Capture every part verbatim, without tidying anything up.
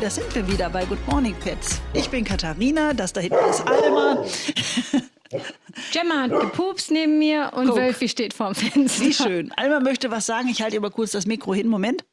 da sind wir wieder bei Good Morning Pets. Ich bin Katharina, das da hinten ist Alma. Gemma hat gepupst neben mir und Guck. Wölfi steht vorm Fenster. Wie schön. Alma möchte was sagen. Ich halte ihr mal kurz das Mikro hin. Moment.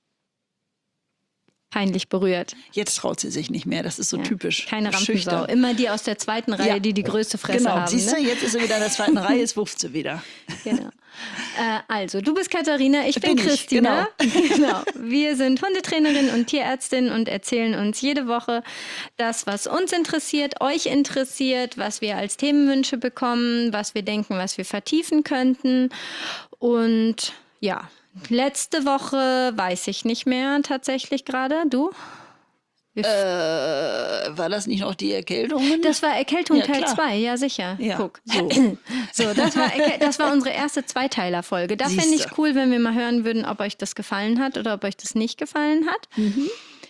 Peinlich berührt. Jetzt traut sie sich nicht mehr. Das ist so Ja. typisch. Keine Rampensau. Schüchtern. Immer die aus der zweiten Reihe, Ja. die die größte Fresse Genau, haben. siehst du, Ne? jetzt ist sie wieder in der zweiten Reihe, jetzt wupft sie wieder. Genau. Äh, also, du bist Katharina, ich bin, Bin ich, Christina. Genau. Wir sind Hundetrainerin und Tierärztin und erzählen uns jede Woche das, was uns interessiert, euch interessiert, was wir als Themenwünsche bekommen, was wir denken, was wir vertiefen könnten. Und ja, letzte Woche weiß ich nicht mehr tatsächlich gerade. Du? Äh, war das nicht noch die Erkältungen? Das war Erkältung Ja, Teil klar. zwei, ja sicher. Ja, Guck. so. So, das war, Erkä- das war unsere erste Zweiteiler-Folge. Da fände ich Siehste. cool, wenn wir mal hören würden, ob euch das gefallen hat oder ob euch das nicht gefallen hat. Mhm.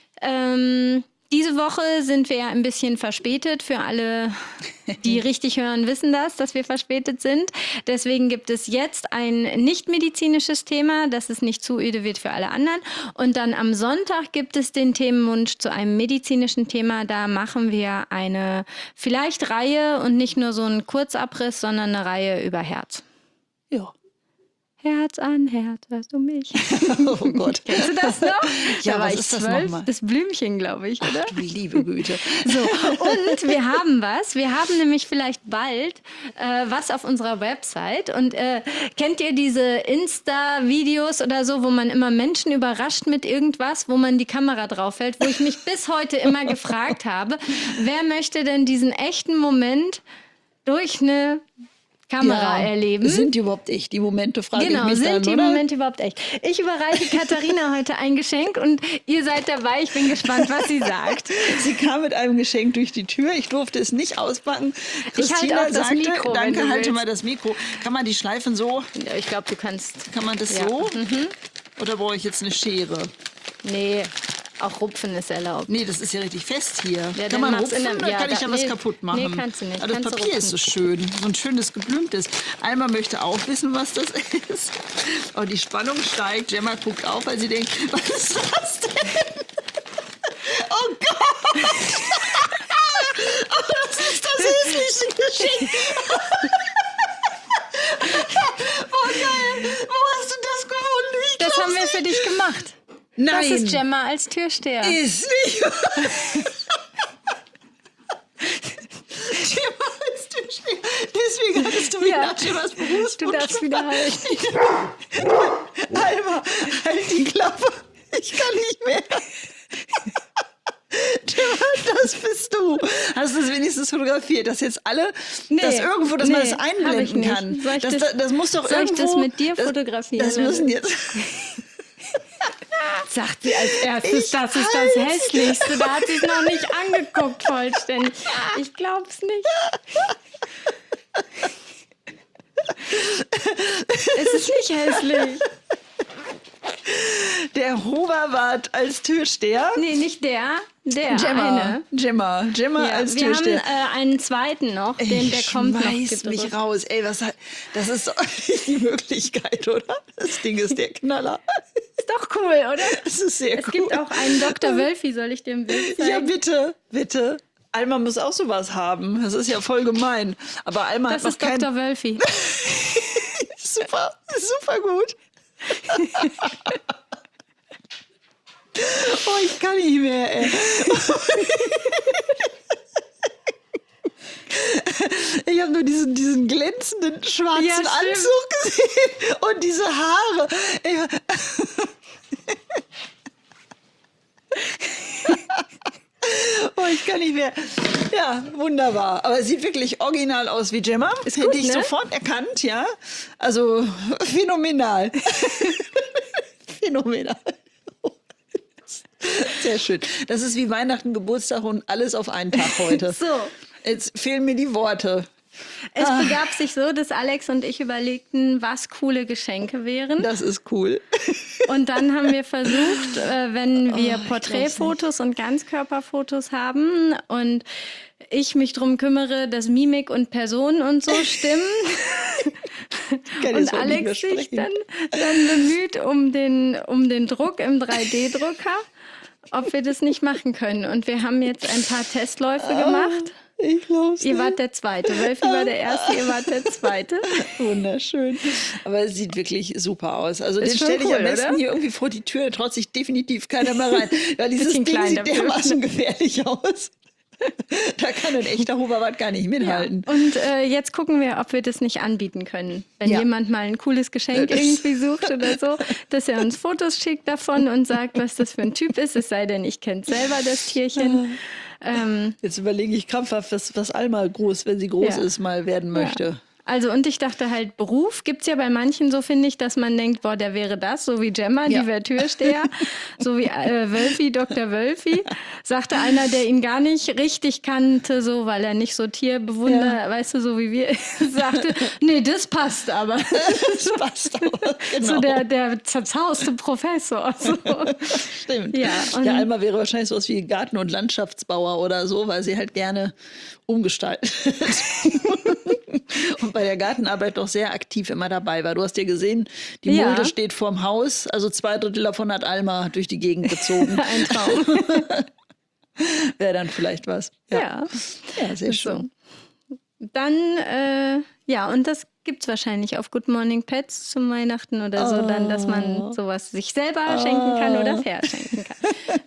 Ähm, diese Woche sind wir ja ein bisschen verspätet. Für alle, die richtig hören, wissen das, dass wir verspätet sind. Deswegen gibt es jetzt ein nicht-medizinisches Thema, dass es nicht zu öde wird für alle anderen. Und dann am Sonntag gibt es den Themenwunsch zu einem medizinischen Thema. Da machen wir eine vielleicht Reihe und nicht nur so einen Kurzabriss, sondern eine Reihe über Herz. Ja. Herz an Herz, hörst du mich? Oh Gott. Kennst du das noch? Ja, da war was ich ist das zwölf. nochmal? Das Blümchen, glaube ich, oder? Du liebe Güte. So, und wir haben was. Wir haben nämlich vielleicht bald äh, was auf unserer Website. Und äh, kennt ihr diese Insta-Videos oder so, wo man immer Menschen überrascht mit irgendwas, wo man die Kamera drauf hält, wo ich mich bis heute immer gefragt habe, wer möchte denn diesen echten Moment durch eine Kamera Ja, erleben? Sind die überhaupt echt? Die Momente frage Genau, ich mich sind dann, die oder? Momente überhaupt echt? Ich überreiche Katharina heute ein Geschenk und ihr seid dabei. Ich bin gespannt, was sie sagt. Sie kam mit einem Geschenk durch die Tür. Ich durfte es nicht auspacken. Ich halte Christina auch das sagte, Mikro, wenn danke, du halte willst. mal das Mikro. Kann man die Schleifen so? Ja, ich glaube, du kannst... Kann man das Ja. so? Mhm. Oder brauche ich jetzt eine Schere? Nee, auch Rupfen ist erlaubt. Nee, das ist ja richtig fest hier. Ja, kann dann man mach's rupfen, in da einem- ja, kann ich da- ja was nee, kaputt machen. nee, kannst du nicht. Aber das Kannst du Papier ist so schön. So ein schönes geblümtes. Alma möchte auch wissen, was das ist. Oh, die Spannung steigt. Gemma guckt auf, weil sie denkt, was ist das denn? Oh Gott! Oh, das ist das hässlichste Geschenk. Oh geil! Wo hast du das gefunden? Ich Das glaub's haben wir nicht. für dich gemacht. Nein! Das ist Gemma als Türsteher. Ist nicht. Gemma als Türsteher. Deswegen hattest du mich Ja. nach Gemmas Berufswunsch Du darfst wieder halten. Alma, halt die Klappe. Ich kann nicht mehr. Gemma, das bist du. Hast du es wenigstens fotografiert, dass jetzt alle, Nee, dass irgendwo, dass man nee, das hab ich einblenden nicht. kann. Soll ich das, das- das muss doch soll ich irgendwo. das mit dir das- fotografieren, Das oder? müssen jetzt. Sagt sie als erstes, Ich das ist das halt's. Hässlichste. Da hat sie es noch nicht angeguckt vollständig. Ich glaub's nicht. Es ist nicht hässlich. Der Hoverwart als Türsteher. Nee, nicht der. Der Gemma. eine. Gemma. Gemma Ja, als wir haben Türsteher. äh, einen zweiten noch, den, der ich kommt noch schmeiß mich gedrückt. raus. Ey, was hat, das ist doch nicht die Möglichkeit, oder? Das Ding ist der Knaller. Ist doch cool, oder? Das ist sehr Es cool. gibt auch einen Doktor Wölfi, soll ich dir ein Bild zeigen? Ja, bitte, bitte. Alma muss auch sowas haben. Das ist ja voll gemein. Aber Alma Das hat ist noch kein... Doktor Wölfi. Super, super gut. Oh, ich kann nicht mehr, ey. Ich habe nur diesen, diesen glänzenden schwarzen Ja, stimmt. Anzug gesehen und diese Haare. Ich- Oh, ich kann nicht mehr. Ja, wunderbar. Aber es sieht wirklich original aus wie Gemma. Das hätte gut, ich ne? sofort erkannt, ja. Also phänomenal. Phänomenal. Sehr schön. Das ist wie Weihnachten, Geburtstag und alles auf einen Tag heute. So. Jetzt fehlen mir die Worte. Es begab sich so, dass Alex und ich überlegten, was coole Geschenke wären. Das ist cool. Und dann haben wir versucht, äh, wenn wir Oh, ich Porträtfotos und Ganzkörperfotos haben und ich mich drum kümmere, dass Mimik und Person und so stimmen. Kann Und jetzt heute nicht mehr Alex sich sprechen. dann, dann bemüht um den, um den Druck im drei D Drucker. ob wir das nicht machen können. Und wir haben jetzt ein paar Testläufe gemacht. Ich glaub's Ihr nicht. wart der Zweite. Wölfi war der Erste, ihr wart der Zweite. Wunderschön. Aber es sieht wirklich super aus. Also Ist den schon stelle ich cool, am besten oder? hier irgendwie vor die Tür, da traut sich definitiv keiner mehr rein. Ja, dieses Bisschen Ding klein sieht dafür. dermaßen gefährlich aus. Da kann ein echter Hoverwart gar nicht mithalten. Und äh, jetzt gucken wir, ob wir das nicht anbieten können. Wenn Ja. jemand mal ein cooles Geschenk Das- irgendwie sucht oder so, dass er uns Fotos schickt davon und sagt, was das für ein Typ ist. Es sei denn, ich kenne selber das Tierchen. Ähm, Jetzt überlege ich krampfhaft, was, was Alma groß, wenn sie groß Ja. ist, mal werden möchte. Ja. Also und ich dachte halt, Beruf gibt es ja bei manchen so, finde ich, dass man denkt, boah, der wäre das, so wie Gemma, Ja. die wäre Türsteher, so wie äh, Wölfi, Doktor Wölfi, sagte einer, der ihn gar nicht richtig kannte, so, weil er nicht so Tierbewunder, Ja. weißt du, so wie wir, sagte, nee, das passt aber. Das passt aber. Genau. So der, der zerzauste Professor. So. Stimmt. Ja, und- Ja, Alma wäre wahrscheinlich sowas wie Garten- und Landschaftsbauer oder so, weil sie halt gerne umgestaltet. Und bei der Gartenarbeit doch sehr aktiv immer dabei war. Du hast ja gesehen, die Ja. Mulde steht vorm Haus, also zwei Drittel davon hat Alma durch die Gegend gezogen. Ein Traum. Wäre dann vielleicht was. Ja. Ja, sehr So. schön. Dann, äh, ja, und das gibt es wahrscheinlich auf Good Morning Pets zum Weihnachten oder so, dann, dass man sowas sich selber schenken kann oder verschenken kann.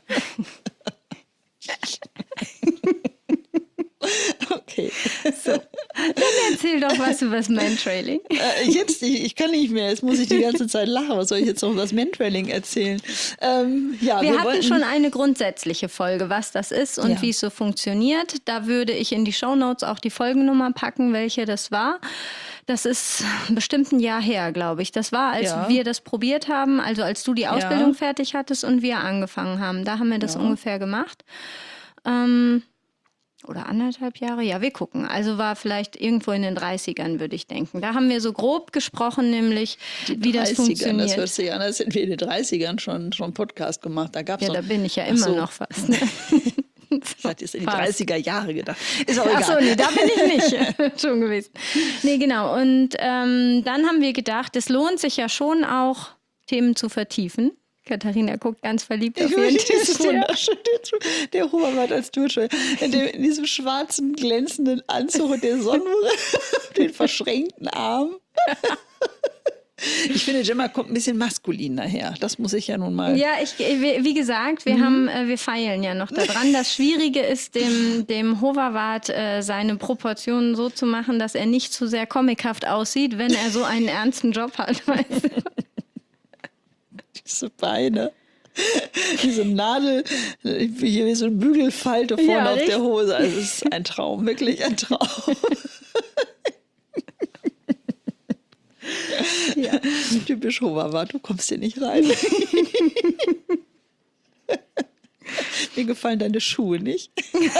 Okay. Dann erzähl doch was über das Mantrailing. Äh, jetzt, ich, ich kann nicht mehr. Jetzt muss ich die ganze Zeit lachen. Was soll ich jetzt noch über das Mantrailing erzählen? Ähm, ja, Wir, wir, hatten wollten, schon eine grundsätzliche Folge, was das ist und Ja. wie es so funktioniert. Da würde ich in die Shownotes auch die Folgennummer packen, welche das war. Das ist bestimmt ein Jahr her, glaube ich. Das war, als Ja. wir das probiert haben, also als du die Ausbildung fertig hattest und wir angefangen haben. Da haben wir das Ja. ungefähr gemacht. Ähm, oder anderthalb Jahre, ja, wir gucken. Also war vielleicht irgendwo in den dreißigern, würde ich denken. Da haben wir so grob gesprochen, nämlich wie das dreißigern, funktioniert. Das hört sich an, als hätten wir in den dreißigern schon, schon einen Podcast gemacht. Da gab's Ja, noch, da bin ich ja Ach immer so. noch fast. Ne? Ich hatte jetzt in die Fast. dreißiger Jahre gedacht. Ist auch egal. Ach so, nee, da bin ich nicht schon gewesen. Nee, genau. Und ähm, dann haben wir gedacht, es lohnt sich ja schon auch, Themen zu vertiefen. Katharina guckt ganz verliebt auf Ich ihren meine, das ist Tisch. wunderschön. Der, der Hoverwart als Turnschuh. In, dem- in diesem schwarzen, glänzenden Anzug und der Sonnenbrille, den verschränkten Arm. Ich finde, Gemma kommt ein bisschen maskulin daher. Das muss ich ja nun mal. Ja, ich, wie wie gesagt, wir, haben, äh, wir feilen ja noch daran. Das Schwierige ist, dem, dem Hoverwart äh, seine Proportionen so zu machen, dass er nicht zu sehr comichaft aussieht, wenn er so einen ernsten Job hat. Weißt du? Diese Beine. Diese Nadel, hier wie so eine Bügelfalte vorne Ja, auf richtig. der Hose. Also es ist ein Traum, wirklich ein Traum. Ja. Typisch Hoverwart, du kommst hier nicht rein. Mir gefallen deine Schuhe nicht.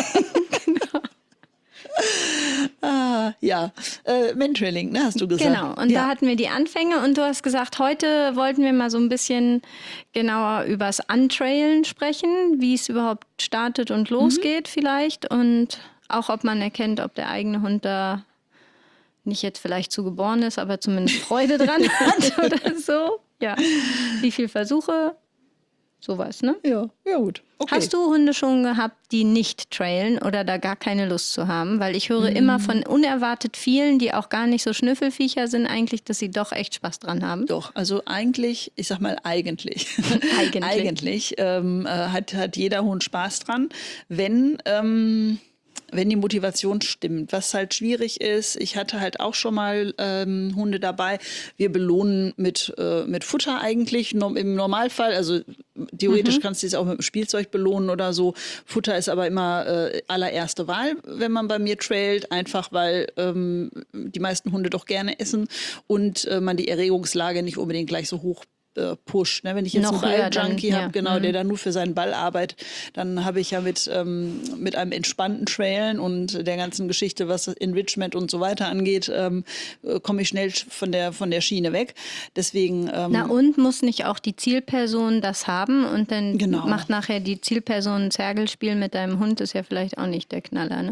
Ah, ja, äh, Mentrailing, ne, hast du gesagt. Genau, und ja. da hatten wir die Anfänge und du hast gesagt, heute wollten wir mal so ein bisschen genauer übers Untrailen sprechen, wie es überhaupt startet und losgeht vielleicht und auch, ob man erkennt, ob der eigene Hund da nicht jetzt vielleicht zu geboren ist, aber zumindest Freude dran hat oder so. Ja, wie viele Versuche, sowas, ne? Ja, ja gut. Okay. Hast du Hunde schon gehabt, die nicht trailen oder da gar keine Lust zu haben? Weil ich höre Mhm. immer von unerwartet vielen, die auch gar nicht so Schnüffelviecher sind, eigentlich, dass sie doch echt Spaß dran haben. Doch, also eigentlich, ich sag mal eigentlich, Eigentlich. eigentlich ähm, äh, hat, hat jeder Hund Spaß dran, wenn, ähm, wenn die Motivation stimmt. Was halt schwierig ist, ich hatte halt auch schon mal ähm, Hunde dabei, wir belohnen mit, äh, mit Futter eigentlich no, im Normalfall, also theoretisch Mhm. kannst du es auch mit dem Spielzeug belohnen oder so. Futter ist aber immer äh, allererste Wahl, wenn man bei mir trailt, einfach weil ähm, die meisten Hunde doch gerne essen und äh, man die Erregungslage nicht unbedingt gleich so hoch äh, pusht. Ne? Wenn ich jetzt Noch einen höher dann, Ball-Junkie ja. habe, genau, Mhm. der dann nur für seinen Ball arbeitet, dann habe ich ja mit, ähm, mit einem entspannten Trailen und der ganzen Geschichte, was Enrichment und so weiter angeht, ähm, äh, komme ich schnell von der, von der Schiene weg. Deswegen ähm, Na und muss nicht auch die Zielperson das haben und dann Genau. macht nachher die Zielperson ein Zergelspiel mit deinem Hund, ist ja vielleicht auch nicht der Knaller, ne?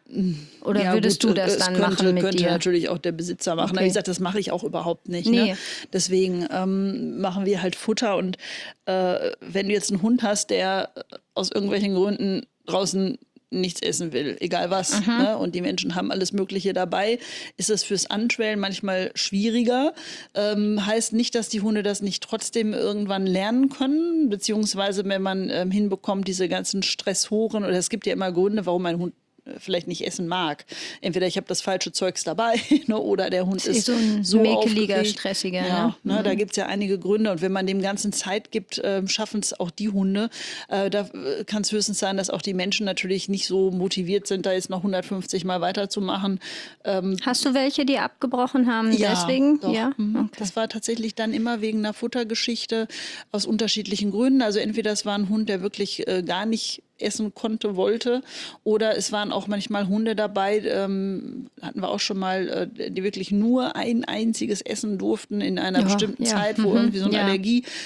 Oder Ja, würdest gut, du das es dann könnte, machen mit könnte dir? natürlich auch der Besitzer machen. Okay. Aber wie gesagt, das mache ich auch überhaupt nicht. Nee. Ne? Deswegen ähm, machen wir halt Futter. Und äh, wenn du jetzt einen Hund hast, der aus irgendwelchen Gründen draußen nichts essen will, egal was, Mhm. ne? Und die Menschen haben alles Mögliche dabei, ist es fürs Untrail manchmal schwieriger. Ähm, heißt nicht, dass die Hunde das nicht trotzdem irgendwann lernen können, beziehungsweise wenn man ähm, hinbekommt, diese ganzen Stressoren, oder es gibt ja immer Gründe, warum ein Hund vielleicht nicht essen mag. Entweder ich habe das falsche Zeugs dabei, ne, oder der Hund ist so ein so mäkeliger, aufgeregt. stressiger. Ja, Ne? ne, da gibt es ja einige Gründe. Und wenn man dem Ganzen Zeit gibt, äh, schaffen es auch die Hunde. Äh, da kann es höchstens sein, dass auch die Menschen natürlich nicht so motiviert sind, da jetzt noch hundertfünfzig Mal weiterzumachen. Ähm, Hast du welche, die abgebrochen haben deswegen? doch. Ja. Mhm. Okay. Das war tatsächlich dann immer wegen einer Futtergeschichte aus unterschiedlichen Gründen. Also entweder es war ein Hund, der wirklich äh, gar nicht essen konnte, wollte, oder es waren auch manchmal Hunde dabei, ähm, hatten wir auch schon mal, äh, die wirklich nur ein einziges essen durften in einer Ja, bestimmten ja, Zeit, wo mhm, irgendwie so eine ja.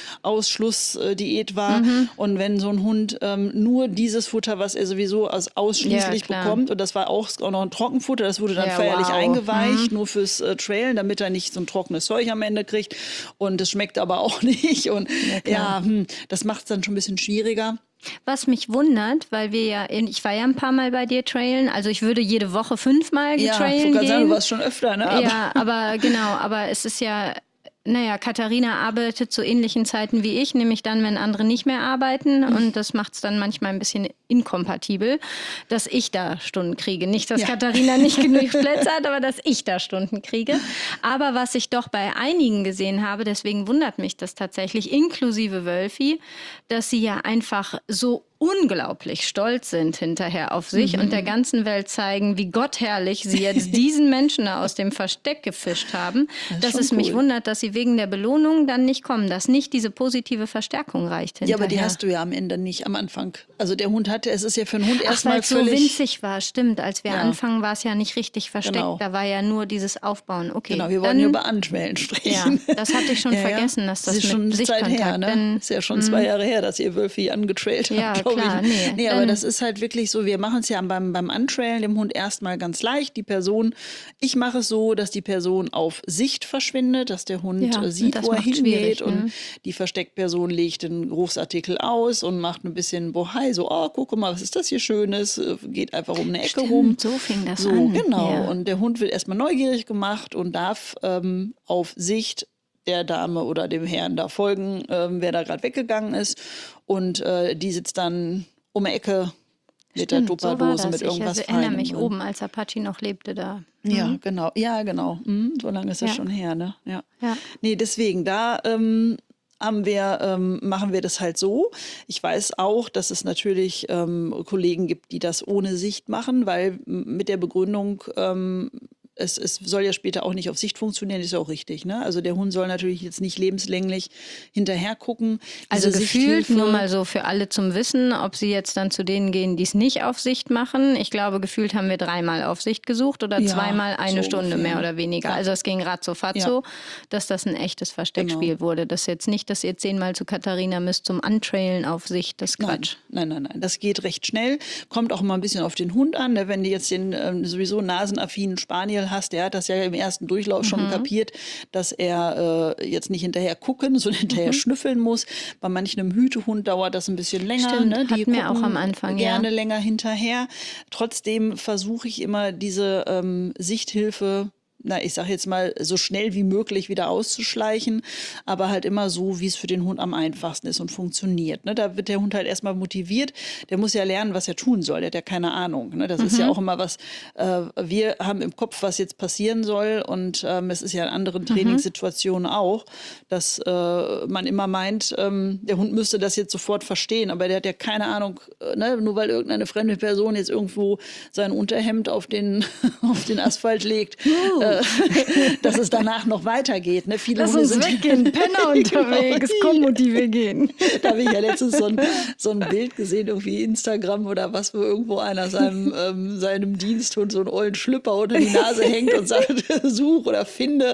Allergieausschlussdiät war. Und wenn so ein Hund ähm, nur dieses Futter, was er sowieso aus ausschließlich Ja, klar. bekommt, und das war auch, auch noch ein Trockenfutter, das wurde dann Ja, feierlich wow. eingeweicht, nur fürs äh, Trailen, damit er nicht so ein trockenes Zeug am Ende kriegt. Und es schmeckt aber auch nicht. Und Ja, ja, hm, das macht es dann schon ein bisschen schwieriger. Was mich wundert, weil wir ja, in, ich war ja ein paar Mal bei dir trailen, also ich würde jede Woche fünfmal Ja, ich getrailen wollte gerade sagen, du gehen. warst schon öfter, ne? Aber Ja, aber genau, aber es ist ja, naja, Katharina arbeitet zu ähnlichen Zeiten wie ich, nämlich dann, wenn andere nicht mehr arbeiten. Und das macht es dann manchmal ein bisschen inkompatibel, dass ich da Stunden kriege. Nicht, dass Ja. Katharina nicht genug Plätze hat, aber dass ich da Stunden kriege. Aber was ich doch bei einigen gesehen habe, deswegen wundert mich das tatsächlich, inklusive Wölfi, dass sie ja einfach so unglaublich stolz sind hinterher auf sich Mhm. und der ganzen Welt zeigen, wie gottherrlich sie jetzt diesen Menschen da aus dem Versteck gefischt haben, ist dass schon es mich cool. wundert, dass sie wegen der Belohnung dann nicht kommen, dass nicht diese positive Verstärkung reicht ja, hinterher. aber die hast du ja am Ende nicht am Anfang. Also der Hund hatte, es ist ja für einen Hund Ach, weil erstmal es so völlig... winzig war, stimmt. Als wir Ja. anfangen, war es ja nicht richtig versteckt. Genau. Da war ja nur dieses Aufbauen. Okay, Genau, wir dann, wollen hier über Anschwellen ja, sprechen. das hatte ich schon Ja, ja. vergessen, dass das, ist mit schon eine Zeit Sichtkontakt, her, ne? denn- Ist ja schon zwei Jahre her, dass ihr Wölfi angetrailt Ja, habt, glaube klar, ich. nee, nee, aber dann- das ist halt wirklich so, wir machen es ja beim, beim Untrailen dem Hund erstmal ganz leicht. Die Person, ich mache es so, dass die Person auf Sicht verschwindet, dass der Hund Ja, äh, sieht, das wo er macht hingeht, schwierig, und ne? die Versteckperson legt den Berufsartikel aus und macht ein bisschen Bohai, so, oh, guck mal, was ist das hier Schönes, äh, geht einfach um eine Ecke Stimmt, rum. so fing das So, an. genau. Ja. Und der Hund wird erstmal neugierig gemacht und darf ähm, auf Sicht der Dame oder dem Herrn da folgen, ähm, wer da gerade weggegangen ist. Und äh, die sitzt dann um die Ecke mit der Stimmt, so war Tupperdose das. mit irgendwas Ich erinnere Feinem mich drin. oben, als Apache noch lebte da. Ja, genau. Ja, genau. Mhm, so lange ist das Ja. schon her, ne? Ja. Ja. Nee, deswegen, da ähm, haben wir, ähm, machen wir das halt so. Ich weiß auch, dass es natürlich ähm, Kollegen gibt, die das ohne Sicht machen, weil m- mit der Begründung, ähm, es, es soll ja später auch nicht auf Sicht funktionieren, ist ja auch richtig. Ne? Also der Hund soll natürlich jetzt nicht lebenslänglich hinterher gucken. Also Diese gefühlt, Sichthilfe- nur mal so für alle zum Wissen, ob sie jetzt dann zu denen gehen, die es nicht auf Sicht machen. Ich glaube, gefühlt haben wir dreimal auf Sicht gesucht oder Ja, zweimal eine so Stunde ungefähr. mehr oder weniger. Ja. Also es ging gerade so fad Ja. so, dass das ein echtes Versteckspiel Genau. wurde. Das ist jetzt nicht, dass ihr zehnmal zu Katharina müsst zum Untrailen auf Sicht. Das ist Quatsch. Nein, nein, nein, nein. Das geht recht schnell. Kommt auch immer ein bisschen auf den Hund an. Ne? Wenn du jetzt den ähm, sowieso nasenaffinen Spaniel hast, der hat das ja im ersten Durchlauf schon Mhm. kapiert, dass er äh, jetzt nicht hinterher gucken, sondern hinterher schnüffeln muss. Bei manchem Hütehund dauert das ein bisschen länger. Stimmt, ne? Die hatten wir auch gucken am Anfang, ja. gerne länger hinterher. Trotzdem versuche ich immer diese ähm, Sichthilfe, na, ich sage jetzt mal, so schnell wie möglich wieder auszuschleichen, aber halt immer so, wie es für den Hund am einfachsten ist und funktioniert. Ne? Da wird der Hund halt erstmal motiviert. Der muss ja lernen, was er tun soll. Der hat ja keine Ahnung. Ne? Das ist ja auch immer was, äh, wir haben im Kopf, was jetzt passieren soll, und ähm, es ist ja in anderen Trainingssituationen auch, dass äh, man immer meint, ähm, der Hund müsste das jetzt sofort verstehen, aber der hat ja keine Ahnung, äh, ne? Nur weil irgendeine fremde Person jetzt irgendwo sein Unterhemd auf den, auf den Asphalt legt, äh, dass es danach noch weitergeht. Ne? Viele Lass Hunde uns sind weggehen, Penner unterwegs, komm, Mutti, wir gehen. Da habe ich ja letztens so ein, so ein Bild gesehen, irgendwie Instagram oder was, wo irgendwo einer seinem, ähm, seinem Diensthund so einen ollen Schlüpper unter die Nase hängt und sagt, such oder finde.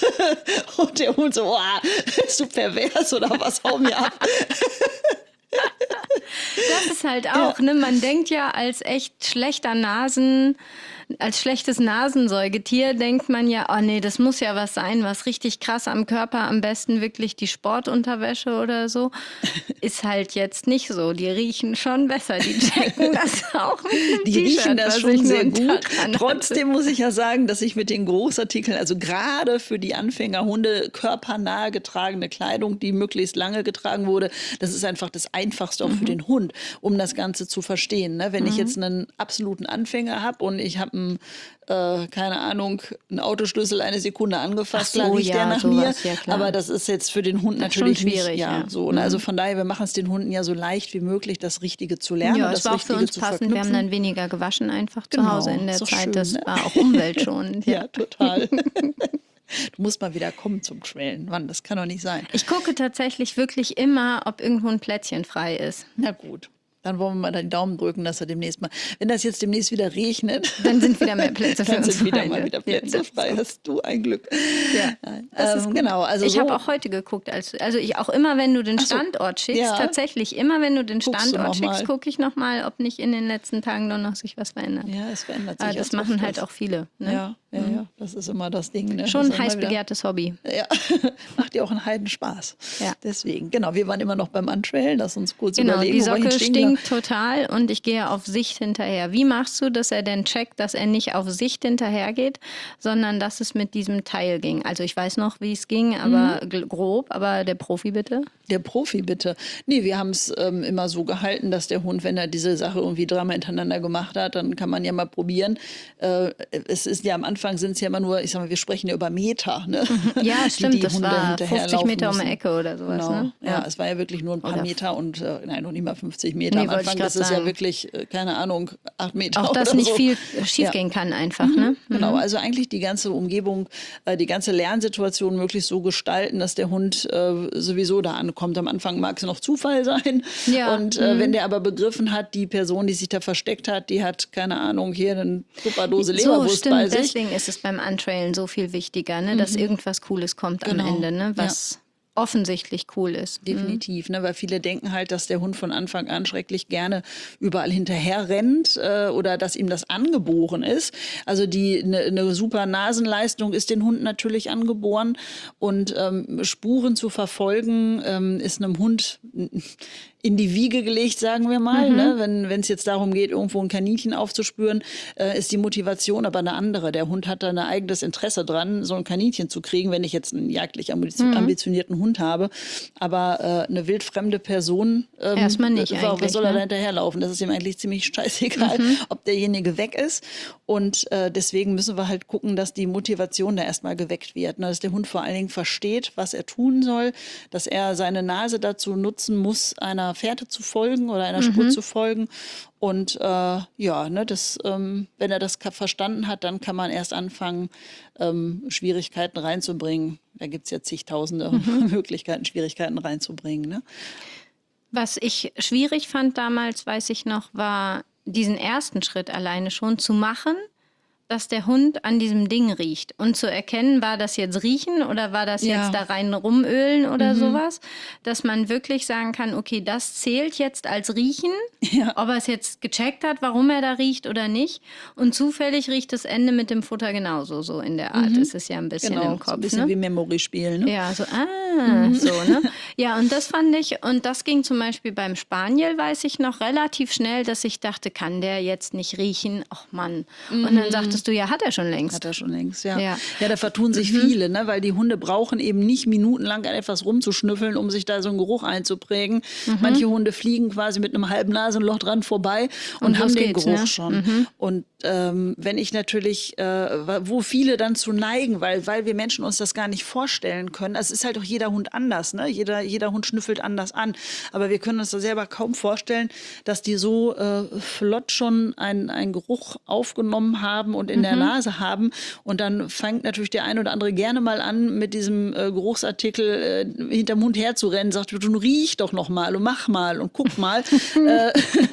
Und der Hund so, oh, bist du pervers oder was, hau mir ab. Das ist halt auch, ja. ne? Man denkt ja als echt schlechter Nasen, als schlechtes Nasensäugetier denkt man ja, oh nee, das muss ja was sein, was richtig krass am Körper, am besten wirklich die Sportunterwäsche oder so. Ist halt jetzt nicht so. Die riechen schon besser, die checken das auch mit dem Die T-Shirt, riechen das was schon ich nur sehr einen gut. Tag anhatte. Trotzdem muss ich ja sagen, dass ich mit den Großartikeln, also gerade für die Anfängerhunde, körpernahe getragene Kleidung, die möglichst lange getragen wurde, das ist einfach das Einfachste auch mhm. für den Hund, um das Ganze zu verstehen. Ne? Wenn mhm. ich jetzt einen absoluten Anfänger habe und ich habe einen, äh, keine Ahnung, einen Autoschlüssel eine Sekunde angefasst, so, klar riecht ja, der nach sowas, mir, ja, aber das ist jetzt für den Hund das natürlich schon schwierig, nicht. Ja, ja. So. Und mhm. also von daher, wir machen es den Hunden ja so leicht wie möglich, das Richtige zu lernen. Ja, und das das war auch für Richtige uns zu passend. verknüpfen. Wir haben dann weniger gewaschen einfach zu Genau, Hause in der ist doch Zeit. schön, Das ne? war auch umweltschonend. Ja, total. Du musst mal wieder kommen zum Quälen. Mann, das kann doch nicht sein. Ich gucke tatsächlich wirklich immer, ob irgendwo ein Plätzchen frei ist. Na gut. Dann wollen wir mal den Daumen drücken, dass er demnächst mal, wenn das jetzt demnächst wieder regnet, dann sind wieder mehr Plätze für dann uns sind wieder frei, mal ne? wieder Plätze ja, frei. so. Hast du ein Glück. Ja, das ähm, ist gut. Genau. Also ich so, habe auch heute geguckt, als, also ich auch immer, wenn du den so, Standort schickst, ja. tatsächlich immer, wenn du den Guckst du Standort noch schickst, mal. gucke ich noch mal, ob nicht in den letzten Tagen noch, noch sich was verändert. Ja, es verändert sich. Aber das erst machen oft halt was. auch viele. Ne? Ja, ja, Mhm. ja, das ist immer das Ding. Ne? Schon ein Das ist heiß immer wieder- begehrtes Hobby. Ja, macht dir auch einen Heidenspaß. Ja. Deswegen, genau, wir waren immer noch beim Untrailen, lass uns kurz Genau, überlegen. die wo wir Socke hinstehen. stinkt total und ich gehe auf Sicht hinterher. Wie machst du, dass er denn checkt, dass er nicht auf Sicht hinterher geht, sondern dass es mit diesem Teil ging? Also ich weiß noch, wie es ging, aber mhm. grob, aber der Profi bitte? Der Profi bitte. Nee, wir haben es ähm, immer so gehalten, dass der Hund, wenn er diese Sache irgendwie dreimal hintereinander gemacht hat, dann kann man ja mal probieren. Äh, es ist ja am Anfang sind es ja immer nur, ich sag mal, wir sprechen ja über Meter, ne? Ja, die, stimmt, die das Hunde war fünfzig Meter um die Ecke oder sowas. Genau. Ne? Ja. ja, es war ja wirklich nur ein paar Oder Meter und äh, nein, noch nicht mal fünfzig Meter. Nee, am wollte ich Anfang grad ist es ja sagen. wirklich, äh, keine Ahnung, acht Meter Auch dass oder nicht so. viel schiefgehen Ja. kann einfach, ne? Genau, also eigentlich die ganze Umgebung, äh, die ganze Lernsituation möglichst so gestalten, dass der Hund äh, sowieso da ankommt. Am Anfang mag es noch Zufall sein. Ja. Und äh, Mhm. wenn der aber begriffen hat, die Person, die sich da versteckt hat, die hat, keine Ahnung, hier eine Tupperdose So, Leberwurst stimmt. bei sich. Deswegen ist es beim Untrailen so viel wichtiger, ne? dass irgendwas Cooles kommt Genau. am Ende, ne? was offensichtlich cool ist. Definitiv, ne? Weil viele denken halt, dass der Hund von Anfang an schrecklich gerne überall hinterher rennt äh, oder dass ihm das angeboren ist. Also die eine ne super Nasenleistung ist den Hunden natürlich angeboren und ähm, Spuren zu verfolgen ähm, ist einem Hund in die Wiege gelegt, sagen wir mal. Mhm. Ne? Wenn wenn es jetzt darum geht, irgendwo ein Kaninchen aufzuspüren, äh, ist die Motivation aber eine andere. Der Hund hat da ein eigenes Interesse dran, so ein Kaninchen zu kriegen, wenn ich jetzt einen jagdlich ambition- Mhm. ambitionierten Hund habe. Aber äh, eine wildfremde Person, ähm, Erstmal nicht was eigentlich, soll er ne? da hinterherlaufen? Das ist ihm eigentlich ziemlich scheißegal, Mhm. ob derjenige weg ist. Und äh, deswegen müssen wir halt gucken, dass die Motivation da erstmal geweckt wird. Ne? Dass der Hund vor allen Dingen versteht, was er tun soll, dass er seine Nase dazu nutzen muss, einer Fährte zu folgen oder einer Spur Mhm. zu folgen. Und äh, ja, ne, das, ähm, wenn er das ka- verstanden hat, dann kann man erst anfangen, ähm, Schwierigkeiten reinzubringen. Da gibt es ja zigtausende Mhm. Möglichkeiten, Schwierigkeiten reinzubringen. Ne? Was ich schwierig fand damals, weiß ich noch, war diesen ersten Schritt alleine schon zu machen, dass der Hund an diesem Ding riecht. Und zu erkennen, war das jetzt riechen oder war das Ja. jetzt da rein rumölen oder Mhm. sowas. Dass man wirklich sagen kann, okay, das zählt jetzt als riechen, Ja. ob er es jetzt gecheckt hat, warum er da riecht oder nicht. Und zufällig riecht das Ende mit dem Futter genauso, so in der Art. Mhm. Ist es ja ein bisschen Genau, im Kopf. so ein bisschen ne? wie Memory-Spielen. Ne? Ja, so, ah, so, ne? Ja, und das fand ich, und das ging zum Beispiel beim Spaniel, weiß ich noch, relativ schnell, dass ich dachte, kann der jetzt nicht riechen? Ach Mann. Und dann sagtest du, ja, hat er schon längst. Hat er schon längst, ja. Ja, Ja. da vertun sich Mhm. viele, ne? Weil die Hunde brauchen eben nicht minutenlang an etwas rumzuschnüffeln, um sich da so einen Geruch einzuprägen. Mhm. Manche Hunde fliegen quasi mit einem halben Nasenloch dran vorbei und, Und haben los den geht's, Geruch ne? schon. Mhm. Und ähm, wenn ich natürlich, äh, wo viele dann zu neigen, weil, weil wir Menschen uns das gar nicht vorstellen können, es ist halt auch jeder Hund anders, ne? Jeder, jeder Hund schnüffelt anders an. Aber wir können uns da selber kaum vorstellen, dass die so äh, flott schon einen, einen Geruch aufgenommen haben und in der Nase haben. Und dann fängt natürlich der ein oder andere gerne mal an, mit diesem äh, Geruchsartikel äh, hinterm Hund herzurennen, sagt, du riech doch noch mal und mach mal und guck mal. äh,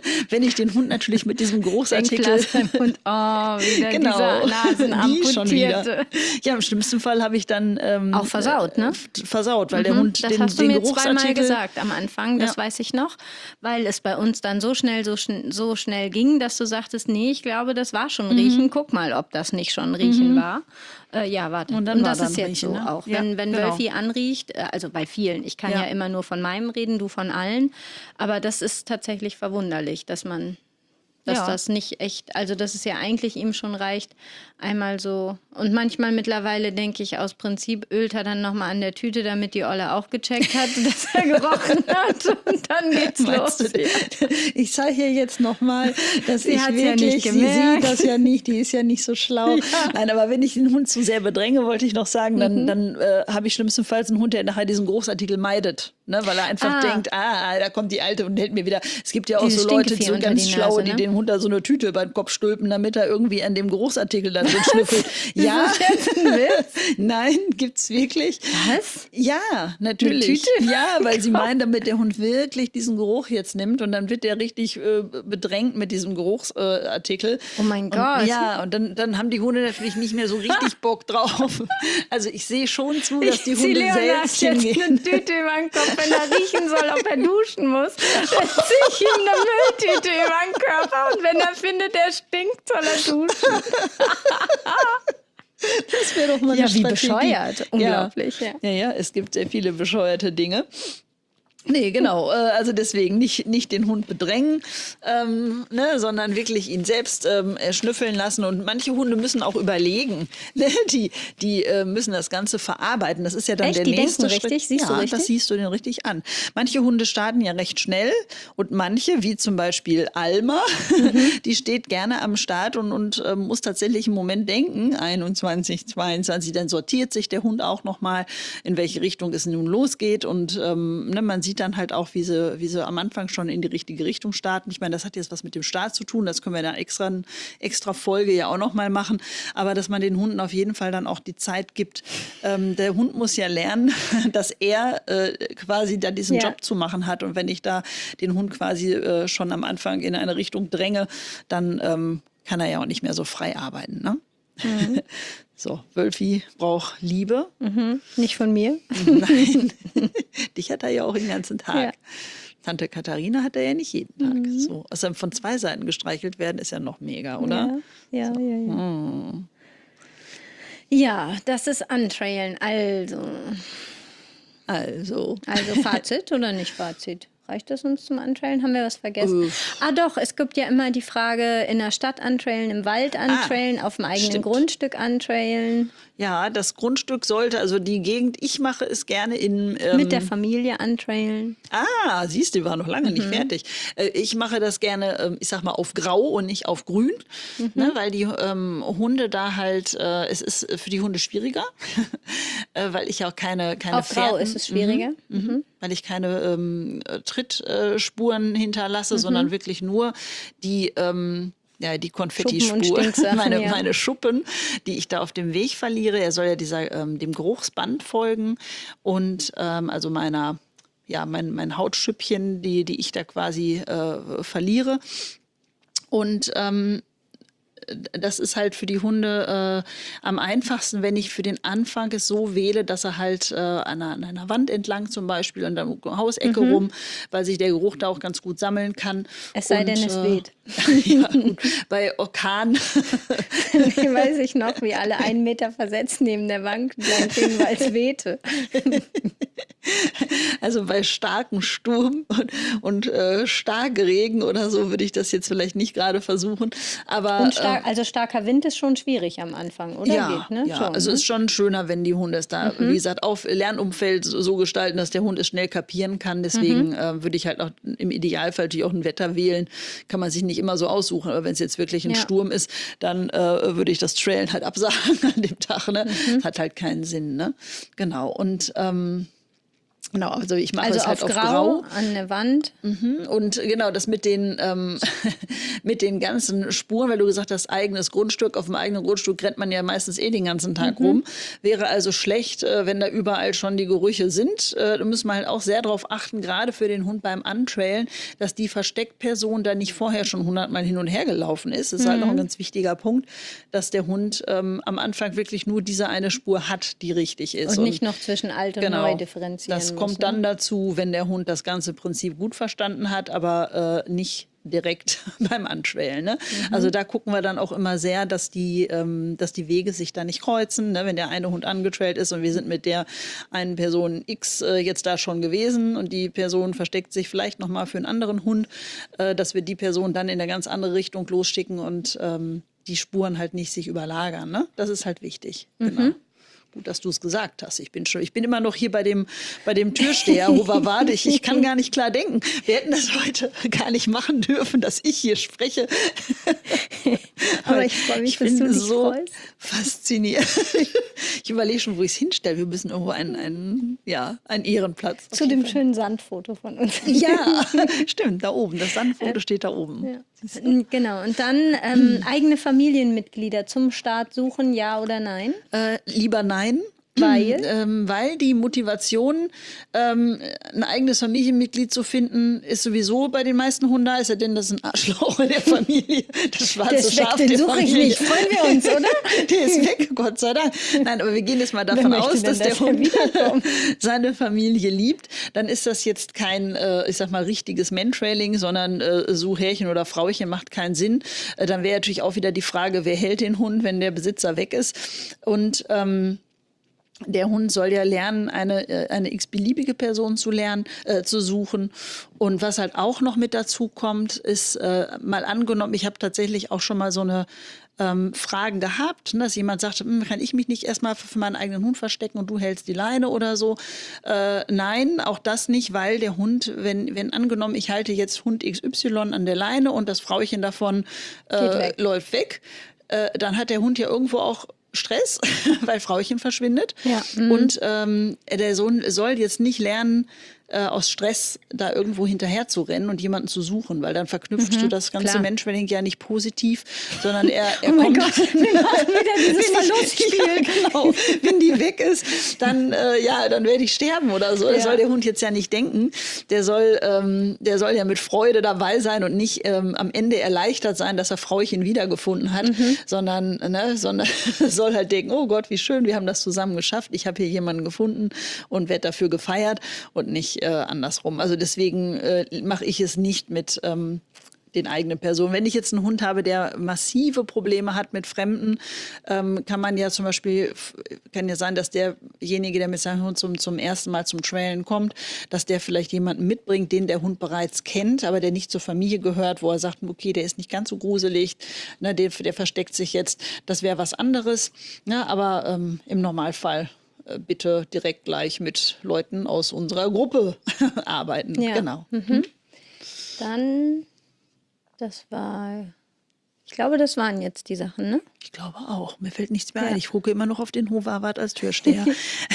wenn ich den Hund natürlich mit diesem Großartikel... Denkglas beim Hund, oh, wieder genau, dieser Nasenamputierte. Ja, im schlimmsten Fall habe ich dann... Ähm, Auch versaut, ne? Äh, versaut, weil mhm, der Hund das den, hast du den mir Geruchsartikel... zweimal gesagt am Anfang, das ja. weiß ich noch, weil es bei uns dann so schnell, so, schn so schnell ging, dass du sagtest, nee, ich glaube, das war schon Riechen, mhm. guck mal, ob das nicht schon Riechen mhm. war. Äh, ja, warte. Und, dann und das ist jetzt Riechen, so ne? auch. Ja, wenn wenn genau. Wölfi anriecht, äh, also bei vielen, ich kann ja. ja immer nur von meinem reden, du von allen, aber das ist tatsächlich verwunderlich, dass man, dass ja. das nicht echt, also dass es ja eigentlich ihm schon reicht, einmal so, und manchmal mittlerweile denke ich, aus Prinzip ölt er dann nochmal an der Tüte, damit die Olle auch gecheckt hat, dass er gerochen hat und dann geht's los. Du, ich sage hier jetzt nochmal, dass sie ich wirklich, ja nicht sie gemerkt. sieht das ja nicht, die ist ja nicht so schlau. Ja. Nein, aber wenn ich den Hund zu sehr bedränge, wollte ich noch sagen, dann, mhm. dann äh, habe ich schlimmstenfalls einen Hund, der nachher diesen Großartikel meidet. Ne, weil er einfach ah. denkt, ah, da kommt die Alte und hält mir wieder. Es gibt ja auch Dieses so Leute, Stinkevieh so unter ganz die Schlaue, Nase, ne? die dem Hund da so eine Tüte über den Kopf stülpen, damit er irgendwie an dem Großartikel dann so schnüffelt. Ja, ist das jetzt ein Witz? Nein, gibt's wirklich. Was? Ja, natürlich. Eine Tüte? Ja, weil sie meinen, damit der Hund wirklich diesen Geruch jetzt nimmt und dann wird der richtig äh, bedrängt mit diesem Geruchsartikel. Äh, oh mein Gott. Und, ja, und dann, dann haben die Hunde natürlich nicht mehr so richtig Bock drauf. Also ich sehe schon zu, dass die Hunde selbst hingehen. Jetzt eine Tüte über den Kopf, wenn er riechen soll, ob er duschen muss. Dann ziehe ich ihm eine Mülltüte über den Körper und wenn er findet, er stinkt, soll er duschen. Das wäre doch mal ja, eine wie Strategie. Bescheuert. Unglaublich. Ja. Ja. ja, ja, es gibt sehr viele bescheuerte Dinge. Nee, genau. Also deswegen nicht, nicht den Hund bedrängen, ähm, ne, sondern wirklich ihn selbst ähm, schnüffeln lassen. Und manche Hunde müssen auch überlegen. Ne? Die, die äh, müssen das Ganze verarbeiten. Das ist ja dann Echt? der Die nächste denken Schritt. richtig? Siehst ja, du richtig? Das siehst du den richtig an. Manche Hunde starten ja recht schnell und manche, wie zum Beispiel Alma, mhm. die steht gerne am Start und, und äh, muss tatsächlich im Moment denken, einundzwanzig, zweiundzwanzig, dann sortiert sich der Hund auch nochmal, in welche Richtung es nun losgeht. Und ähm, ne, man sieht dann halt auch, wie sie, wie sie am Anfang schon in die richtige Richtung starten. Ich meine, das hat jetzt was mit dem Start zu tun. Das können wir dann extra, extra Folge ja auch noch mal machen. Aber dass man den Hunden auf jeden Fall dann auch die Zeit gibt. Ähm, der Hund muss ja lernen, dass er äh, quasi da diesen ja. Job zu machen hat. Und wenn ich da den Hund quasi äh, schon am Anfang in eine Richtung dränge, dann ähm, kann er ja auch nicht mehr so frei arbeiten, ne? Mhm. So, Wölfi braucht Liebe. Mhm. Nicht von mir. Nein, dich hat er ja auch den ganzen Tag. Ja. Tante Katharina hat er ja nicht jeden Tag. Mhm. So, also von zwei Seiten gestreichelt werden ist ja noch mega, oder? Ja, ja, so. ja. Ja. Hm. Ja, das ist Antrailen. Also. Also. Also Fazit oder nicht Fazit? Reicht das uns zum Antrailen? Haben wir was vergessen? Uff. Ah doch, es gibt ja immer die Frage, in der Stadt antrailen, im Wald antrailen, ah, auf dem eigenen stimmt. Grundstück antrailen. Ja, das Grundstück sollte, also die Gegend, ich mache es gerne in... Ähm, Mit der Familie antrailen. Ah, siehst du, die war noch lange nicht Mhm. fertig. Äh, ich mache das gerne, ähm, ich sag mal, auf Grau und nicht auf Grün, Mhm. ne, weil die ähm, Hunde da halt, äh, es ist für die Hunde schwieriger, äh, weil ich auch keine, keine Auf Grau Fährten, ist es schwieriger. Mhm, mhm. Mhm. Weil ich keine ähm, Trittspuren hinterlasse, sondern wirklich nur die... Ähm, Ja, die Konfettispur, Schuppen und Stinksachen, meine, ja. meine Schuppen, die ich da auf dem Weg verliere. Er soll ja dieser, ähm, dem Geruchsband folgen und ähm, also meiner, ja, mein, mein Hautschüppchen, die, die ich da quasi äh, verliere. Und ähm, das ist halt für die Hunde äh, am einfachsten, wenn ich für den Anfang es so wähle, dass er halt äh, an, einer, an einer Wand entlang zum Beispiel, an der Hausecke Mhm. rum, weil sich der Geruch da auch ganz gut sammeln kann. Es sei Und, denn, es äh, weht. Ja, gut. Bei Orkan. Weiß ich noch, wie alle einen Meter versetzt neben der Bank lang stehen, weil es wehte. Also bei starkem Sturm und, und äh, Starkregen oder so würde ich das jetzt vielleicht nicht gerade versuchen. Aber, Und stark, also starker Wind ist schon schwierig am Anfang, oder? Ja, Geht, ne? ja. Schon, Also ne? es ist schon schöner, wenn die Hunde es da, Mhm. wie gesagt, auf Lernumfeld so, so gestalten, dass der Hund es schnell kapieren kann. Deswegen Mhm. äh, würde ich halt auch im Idealfall natürlich auch ein Wetter wählen. Kann man sich nicht immer so aussuchen. Aber wenn es jetzt wirklich ein Ja. Sturm ist, dann äh, würde ich das Trailen halt absagen an dem Tag. Ne? Mhm. Hat halt keinen Sinn. Ne? Genau. Und ähm, Genau, also ich mache Also es halt auf auf grau, grau. an der Wand. Mhm. Und genau, das mit den, ähm, mit den ganzen Spuren, weil du gesagt hast, eigenes Grundstück, auf dem eigenen Grundstück rennt man ja meistens eh den ganzen Tag Mhm. rum. Wäre also schlecht, äh, wenn da überall schon die Gerüche sind. Äh, da müssen wir halt auch sehr darauf achten, gerade für den Hund beim Antrailen, dass die Versteckperson da nicht vorher schon hundertmal hin und her gelaufen ist. Das ist halt noch ein ganz wichtiger Punkt, dass der Hund ähm, am Anfang wirklich nur diese eine Spur hat, die richtig ist. Und nicht noch zwischen alt und genau, neu differenzieren das muss, kommt ne? dann dazu, wenn der Hund das ganze Prinzip gut verstanden hat, aber äh, nicht direkt beim Anschwellen. Ne? Mhm. Also da gucken wir dann auch immer sehr, dass die, ähm, dass die Wege sich da nicht kreuzen. Ne? Wenn der eine Hund angetraillt ist und wir sind mit der einen Person X äh, jetzt da schon gewesen und die Person versteckt sich vielleicht noch mal für einen anderen Hund, äh, dass wir die Person dann in eine ganz andere Richtung losschicken und ähm, die Spuren halt nicht sich überlagern. Ne? Das ist halt wichtig. Mhm. Genau. Gut, dass du es gesagt hast. Ich bin schon, ich bin immer noch hier bei dem, bei dem Türsteher, Hover Ward. Ich, ich kann gar nicht klar denken. Wir hätten das heute gar nicht machen dürfen, dass ich hier spreche. Aber ich freue mich, ich dass bin du dich so freust. fasziniert. Ich überlege schon, wo ich es hinstelle. Wir müssen irgendwo einen, einen, ja, einen Ehrenplatz. Zu dem schönen Sandfoto von uns. Ja, stimmt, da oben. Das Sandfoto steht da oben. Ja. Genau, und dann ähm, eigene Familienmitglieder zum Start suchen, ja oder nein? Äh, lieber nein. Weil? Ähm, weil die Motivation, ähm, ein eigenes Familienmitglied zu finden, ist sowieso bei den meisten Hunden da. Ist ja denn das ist ein Arschloch in der Familie. Das schwarze Der ist weg, Schaf den der suche ich Familie. nicht. Freuen wir uns, oder? Der ist weg, Gott sei Dank. Nein, aber wir gehen jetzt mal davon möchte aus, denn, dass der dass er Hund wiederkommt? seine Familie liebt. Dann ist das jetzt kein, äh, ich sag mal, richtiges Mantrailing, sondern äh, Suchhärchen oder Frauchen macht keinen Sinn. Äh, dann wäre natürlich auch wieder die Frage, wer hält den Hund, wenn der Besitzer weg ist. Und ähm, der Hund soll ja lernen, eine, äh, eine x-beliebige Person zu lernen, äh, zu suchen. Und was halt auch noch mit dazu kommt, ist äh, mal angenommen, ich habe tatsächlich auch schon mal so eine ähm, Fragen gehabt, ne, dass jemand sagte, hm, kann ich mich nicht erstmal für meinen eigenen Hund verstecken und du hältst die Leine oder so. Äh, nein, auch das nicht, weil der Hund, wenn, wenn angenommen, ich halte jetzt Hund X Y an der Leine und das Frauchen davon äh, weg. läuft weg, äh, dann hat der Hund ja irgendwo auch Stress, weil Frauchen verschwindet. Ja. Mhm. Und ähm, der Sohn soll jetzt nicht lernen, äh, aus Stress da irgendwo hinterher zu rennen und jemanden zu suchen, weil dann verknüpfst du das ganze klar. Menschenwelling ja nicht positiv, sondern er, er Oh mein kommt... Gott, wir machen wieder dieses Wenn ich- Verlustspiel. Ja, genau. Wenn die weg ist, dann, äh, ja, dann werde ich sterben oder so. Das Ja. soll der Hund jetzt ja nicht denken. Der soll, ähm, der soll ja mit Freude dabei sein und nicht ähm, am Ende erleichtert sein, dass er Frauchen wiedergefunden hat, Mhm. sondern, ne, sondern soll halt denken, oh Gott, wie schön, wir haben das zusammen geschafft. Ich habe hier jemanden gefunden und werde dafür gefeiert und nicht äh, andersrum. Also deswegen äh, mache ich es nicht mit ähm, den eigenen Personen. Wenn ich jetzt einen Hund habe, der massive Probleme hat mit Fremden, ähm, kann man ja zum Beispiel, f- kann ja sein, dass derjenige, der mit seinem Hund zum, zum ersten Mal zum Trailen kommt, dass der vielleicht jemanden mitbringt, den der Hund bereits kennt, aber der nicht zur Familie gehört, wo er sagt, okay, der ist nicht ganz so gruselig, ne, der, der versteckt sich jetzt, das wäre was anderes. Ne, aber ähm, im Normalfall äh, bitte direkt gleich mit Leuten aus unserer Gruppe arbeiten. Ja. Genau. Mhm. Dann, das war, ich glaube, das waren jetzt die Sachen, ne? Ich glaube auch. Mir fällt nichts mehr Ja. ein. Ich gucke immer noch auf den Hoverwart als Türsteher.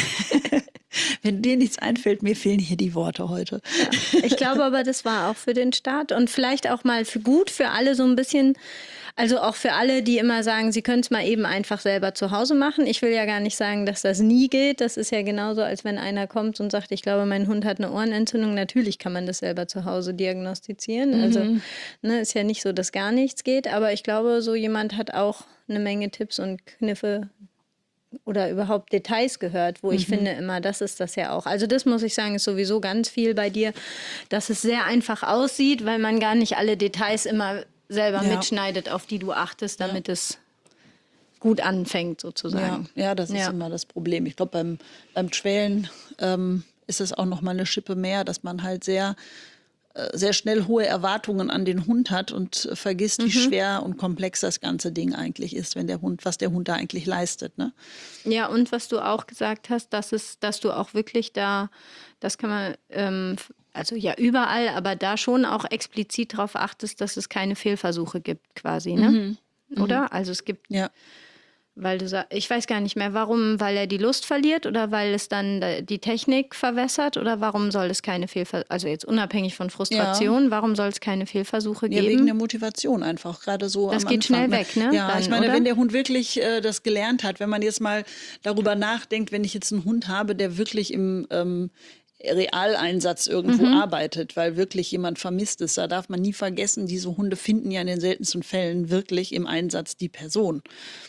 Wenn dir nichts einfällt, mir fehlen hier die Worte heute. Ja. Ich glaube aber, das war auch für den Start und vielleicht auch mal für gut für alle so ein bisschen, also auch für alle, die immer sagen, sie können es mal eben einfach selber zu Hause machen. Ich will ja gar nicht sagen, dass das nie geht. Das ist ja genauso, als wenn einer kommt und sagt, ich glaube, mein Hund hat eine Ohrenentzündung. Natürlich kann man das selber zu Hause diagnostizieren. Mhm. Also ne, ist ja nicht so, dass gar nichts geht. Aber ich glaube, so jemand hat auch eine Menge Tipps und Kniffe oder überhaupt Details gehört, wo ich Mhm. finde immer, das ist das ja auch. Also das muss ich sagen, ist sowieso ganz viel bei dir, dass es sehr einfach aussieht, weil man gar nicht alle Details immer selber Ja. mitschneidet, auf die du achtest, damit es gut anfängt Ja, sozusagen. ja, das ist Ja. immer das Problem. Ich glaube, beim, beim Trailen ähm, ist es auch noch mal eine Schippe mehr, dass man halt sehr, äh, sehr schnell hohe Erwartungen an den Hund hat und äh, vergisst, wie schwer und komplex das ganze Ding eigentlich ist, wenn der Hund, was der Hund da eigentlich leistet. Ne? Ja, und was du auch gesagt hast, dass es, dass du auch wirklich da, das kann man, ähm, also ja überall, aber da schon auch explizit darauf achtest, dass es keine Fehlversuche gibt quasi, ne? Oder? Also es gibt, Ja. Weil du sagst, ich weiß gar nicht mehr, warum, weil er die Lust verliert oder weil es dann äh, die Technik verwässert oder warum soll es keine Fehlversuche, also jetzt unabhängig von Frustration, ja. warum soll es keine Fehlversuche ja, geben? Wegen der Motivation einfach, gerade so das am geht Anfang. schnell weg, ne? Ja, dann, ich meine, oder? wenn der Hund wirklich äh, das gelernt hat, wenn man jetzt mal darüber nachdenkt, wenn ich jetzt einen Hund habe, der wirklich im ähm, Realeinsatz irgendwo Mhm. arbeitet, weil wirklich jemand vermisst ist. Da darf man nie vergessen, diese Hunde finden ja in den seltensten Fällen wirklich im Einsatz die Person.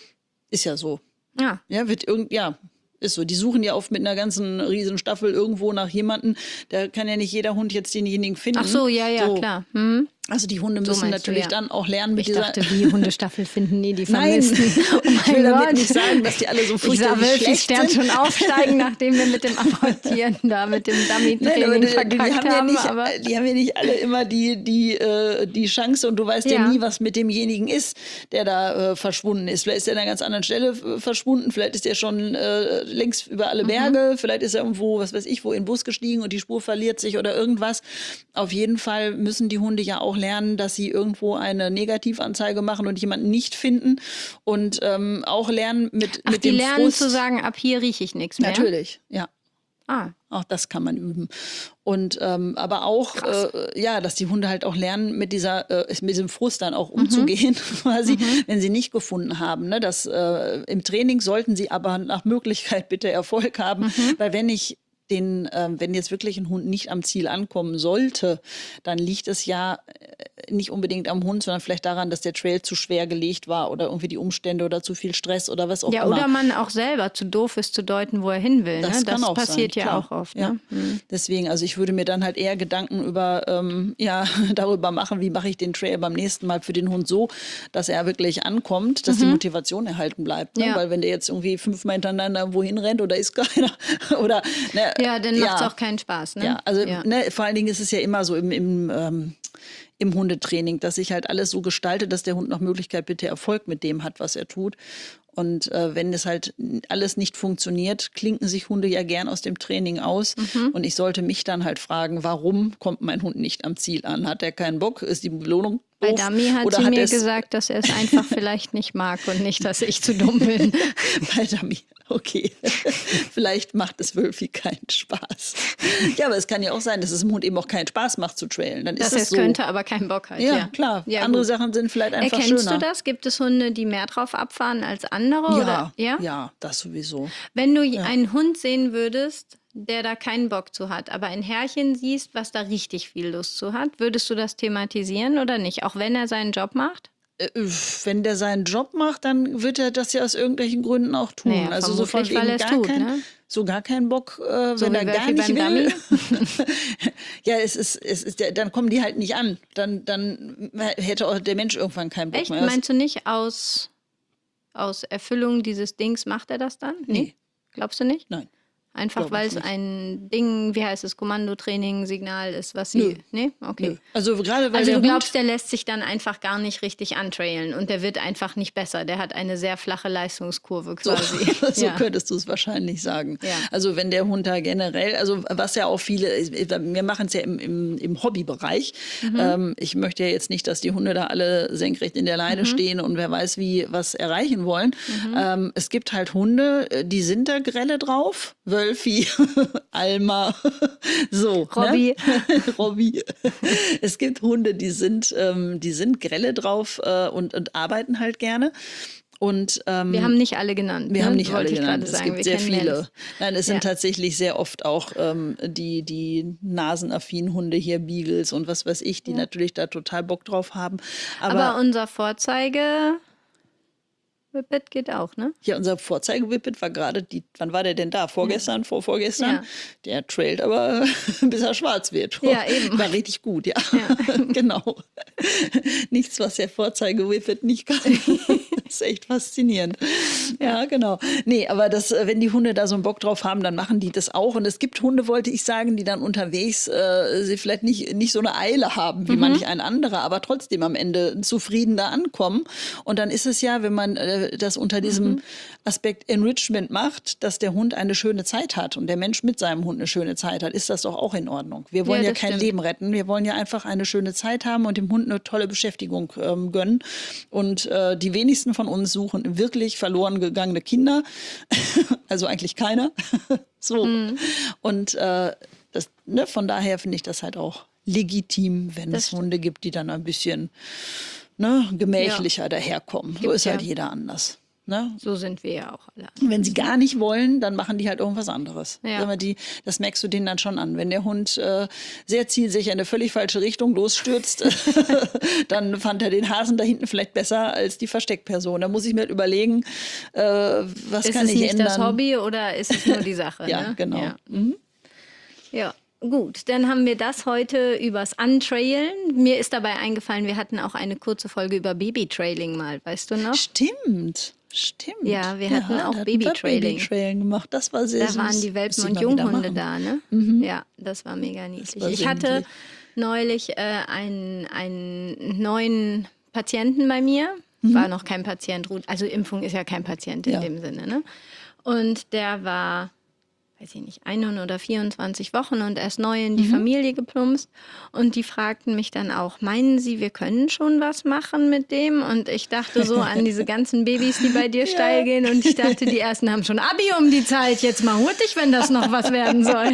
Ist ja so. Ja. Ja, wird irgend, ja, ist so. Die suchen ja oft mit einer ganzen riesen Staffel irgendwo nach jemandem. Da kann ja nicht jeder Hund jetzt denjenigen finden. Ach so, ja, ja, so. klar. Hm. Also die Hunde So müssen meinst du, natürlich ja. dann auch lernen mit Ich dieser... dachte, wie Hundestaffel finden nie die Nein, Vermissten. Oh ich will mein damit Gott. nicht sagen, dass die alle so Ich sah furchtbar Wölfi schlecht Stern sind. schon aufsteigen, nachdem wir mit dem Apportieren da, mit dem Nein, aber Dummy-Training die, die, verkackt haben ja haben. nicht, aber die haben ja nicht alle immer die, die, äh, die Chance und du weißt ja. Ja. nie, was mit demjenigen ist, der da äh, verschwunden ist. Vielleicht ist er an einer ganz anderen Stelle äh, verschwunden, vielleicht ist er schon äh, längst über alle Berge, mhm. vielleicht ist er irgendwo, was weiß ich, wo in den Bus gestiegen und die Spur verliert sich oder irgendwas. Auf jeden Fall müssen die Hunde ja auch lernen, dass sie irgendwo eine Negativanzeige machen und jemanden nicht finden und ähm, auch lernen mit, Ach, mit die dem lernen Frust. zu sagen, ab hier rieche ich nichts mehr? Natürlich, ja. Ah. Auch das kann man üben. Und ähm, aber auch, äh, ja, dass die Hunde halt auch lernen, mit dieser, äh, mit diesem Frust dann auch umzugehen, mhm. quasi, mhm. wenn sie nicht gefunden haben. Ne? Das, äh, im Training sollten sie aber nach Möglichkeit bitte Erfolg haben, mhm. weil wenn ich den, ähm, wenn jetzt wirklich ein Hund nicht am Ziel ankommen sollte, dann liegt es ja äh, nicht unbedingt am Hund, sondern vielleicht daran, dass der Trail zu schwer gelegt war oder irgendwie die Umstände oder zu viel Stress oder was auch ja, immer. Ja, oder man auch selber zu doof ist, zu deuten, wo er hin will. Das ne? kann das auch passiert sein, ja klar. auch oft. Ja. Ne? Mhm. Deswegen, also ich würde mir dann halt eher Gedanken über, ähm, ja, darüber machen, wie mache ich den Trail beim nächsten Mal für den Hund so, dass er wirklich ankommt, dass mhm. die Motivation erhalten bleibt. Ne? Ja. Weil wenn der jetzt irgendwie fünfmal hintereinander wohin rennt oder ist keiner oder ne, ja, dann macht es ja. auch keinen Spaß. Ne? Ja, also ja. Ne, vor allen Dingen ist es ja immer so im, im, ähm, im Hundetraining, dass sich halt alles so gestaltet, dass der Hund nach Möglichkeit bitte Erfolg mit dem hat, was er tut. Und äh, wenn es halt alles nicht funktioniert, klinken sich Hunde ja gern aus dem Training aus. Mhm. Und ich sollte mich dann halt fragen, warum kommt mein Hund nicht am Ziel an? Hat er keinen Bock? Ist die Belohnung Bei doof? Dummy hat Oder sie hat mir es gesagt, dass er es einfach vielleicht nicht mag und nicht, dass ich zu dumm bin. Bei Dummy, okay. Vielleicht macht es Wölfi keinen Spaß. Ja, aber es kann ja auch sein, dass es dem Hund eben auch keinen Spaß macht zu trailen. Dann dass ist er es es so. könnte, aber keinen Bock hat. Ja, Ja, klar. Ja, Andere gut. Sachen sind vielleicht einfach Erkennst schöner. du das? Gibt es Hunde, die mehr drauf abfahren als andere? Ja, oder? Ja? ja, das sowieso. Wenn du einen Hund sehen würdest, der da keinen Bock zu hat, aber ein Herrchen siehst, was da richtig viel Lust zu hat, würdest du das thematisieren oder nicht? Auch wenn er seinen Job macht? Äh, Wenn der seinen Job macht, dann wird er das ja aus irgendwelchen Gründen auch tun. Naja, also so von vermutlich, weil wegen er es gar tut, kein, ne? so gar keinen Bock, äh, So wenn wie er gar Wölfi nicht beim will. Dummy? Ja, es ist, es ist, dann kommen die halt nicht an. Dann, dann hätte auch der Mensch irgendwann keinen Bock Echt? mehr. Meinst du nicht aus, aus Erfüllung dieses Dings macht er das dann? Nee. Glaubst du nicht? Nein. Einfach Glaub weil ich es nicht. ein Ding, wie heißt es, Kommandotraining, Signal ist, was sie. Nö. Nee? Okay. Nö. Also gerade weil Also der du glaubst, Hund, der lässt sich dann einfach gar nicht richtig antrailen und der wird einfach nicht besser. Der hat eine sehr flache Leistungskurve so, quasi. so ja. könntest du es wahrscheinlich sagen. Ja. Also wenn der Hund da generell, also was ja auch viele, wir machen es ja im, im, im Hobbybereich. Mhm. Ähm, ich möchte ja jetzt nicht, dass die Hunde da alle senkrecht in der Leine Mhm. stehen und wer weiß, wie was erreichen wollen. Mhm. Ähm, es gibt halt Hunde, die sind da grelle drauf. Wölfi, Alma, so. Robby. Ne? Robby. Es gibt Hunde, die sind, ähm, die sind grelle drauf äh, und, und arbeiten halt gerne. Und, ähm, Wir haben nicht alle genannt. wir ne? haben nicht Wollte alle ich genannt. gerade Es sagen. gibt Wir sehr kennen viele. Nels. Nein, es Ja. sind tatsächlich sehr oft auch ähm, die, die nasenaffinen Hunde hier, Beagles und was weiß ich, die Ja. natürlich da total Bock drauf haben. Aber, Aber unser Vorzeige Whippet geht auch, ne? ja, unser Vorzeige-Whippet war gerade, die, wann war der denn da? Vorgestern, vor vorgestern? Ja. Der trailt aber, bis er schwarz wird. Ja, eben. War richtig gut, ja. Ja. Genau. Nichts, was der Vorzeige-Whippet nicht kann. Das ist echt faszinierend. Ja, genau. Nee, aber das, äh, wenn die Hunde da so einen Bock drauf haben, dann machen die das auch. Und es gibt Hunde, wollte ich sagen, die dann unterwegs äh, sie vielleicht nicht, nicht so eine Eile haben wie Mhm. manch ein anderer, aber trotzdem am Ende zufrieden da ankommen. Und dann ist es ja, wenn man äh, das unter diesem Mhm. Aspekt Enrichment macht, dass der Hund eine schöne Zeit hat und der Mensch mit seinem Hund eine schöne Zeit hat, ist das doch auch in Ordnung. Wir wollen Ja, ja, das kein stimmt. Leben retten, wir wollen ja einfach eine schöne Zeit haben und dem Hund eine tolle Beschäftigung ähm, gönnen. Und äh, die wenigsten von uns suchen wirklich verloren gegangene Kinder. Also eigentlich keiner. So. Mhm. Und äh, das, ne, von daher finde ich das halt auch legitim, wenn das es Hunde gibt, die dann ein bisschen ne, gemächlicher ja. daherkommen. So ist ja. halt jeder anders. Ne? So sind wir ja auch alle. Wenn sie gar nicht wollen, dann machen die halt irgendwas anderes. Ja. Sag mal, die, das merkst du denen dann schon an. Wenn der Hund äh, sehr zielsicher in eine völlig falsche Richtung losstürzt, dann fand er den Hasen da hinten vielleicht besser als die Versteckperson. Da muss ich mir halt überlegen, äh, was ist kann ich ändern. Ist es nicht das Hobby oder ist es nur die Sache? Ja, ne? genau. Ja. Mhm. ja. Gut, dann haben wir das heute übers Untrailen. Mir ist dabei eingefallen, wir hatten auch eine kurze Folge über Babytrailing mal, weißt du noch? Stimmt, stimmt. Ja, wir hatten ja, auch Babytrailing. Babytrailing gemacht, das war sehr Da süß. waren die Welpen und Junghunde da, ne? Mhm. Ja, das war mega niedlich. War ich hatte niedlich. neulich äh, einen, einen neuen Patienten bei mir. Mhm. War noch kein Patient, also Impfung ist ja kein Patient in ja. dem Sinne, ne? Und der war... weiß ich nicht, ein oder vierundzwanzig Wochen und erst neu in die mhm. Familie geplumpst. Und die fragten mich dann auch, meinen Sie, wir können schon was machen mit dem? Und ich dachte so an diese ganzen Babys, die bei dir ja. steil gehen. Und ich dachte, die ersten haben schon Abi um die Zeit. Jetzt mal hut dich, wenn das noch was werden soll.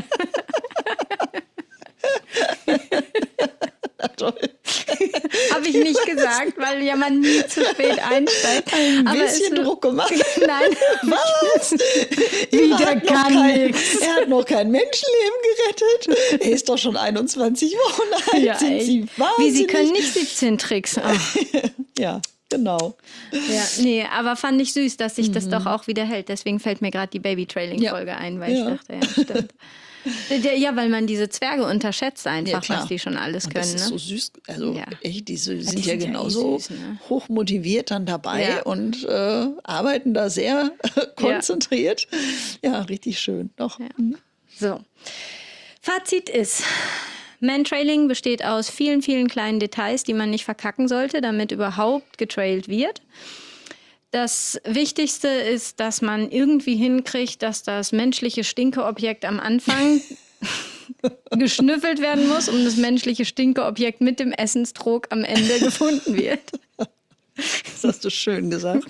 Toll. Habe ich nicht gesagt, weil ja man nie zu spät einsteigt. Ein Aber bisschen es, Druck gemacht. Nein. Was? Wieder kann kein, nix. Er hat noch kein Menschenleben gerettet. Er ist doch schon einundzwanzig Wochen alt. Ja, Sind Sie wahnsinnig? Wie, Sie können nicht siebzehn Tricks. Oh. Ja, genau. Ja, nee, aber fand ich süß, dass sich mhm. das doch auch wieder hält. Deswegen fällt mir gerade die Baby-Trailing-Folge ja. ein, weil ja. ich dachte, ja, stimmt. Ja, weil man diese Zwerge unterschätzt einfach, ja, was die schon alles können. Und das ne? ist so süß. Also ja. echt, die sind, ja, die ja sind genauso ja eh süß, ne? hoch motiviert dann dabei ja. und äh, arbeiten da sehr konzentriert. Ja, ja, richtig schön. Doch. Ja. Mhm. So. Fazit ist, Mantrailing besteht aus vielen, vielen kleinen Details, die man nicht verkacken sollte, damit überhaupt getrailt wird. Das Wichtigste ist, dass man irgendwie hinkriegt, dass das menschliche Stinkeobjekt am Anfang geschnüffelt werden muss, um das menschliche Stinkeobjekt mit dem Essenstrog am Ende gefunden wird. Das hast du schön gesagt.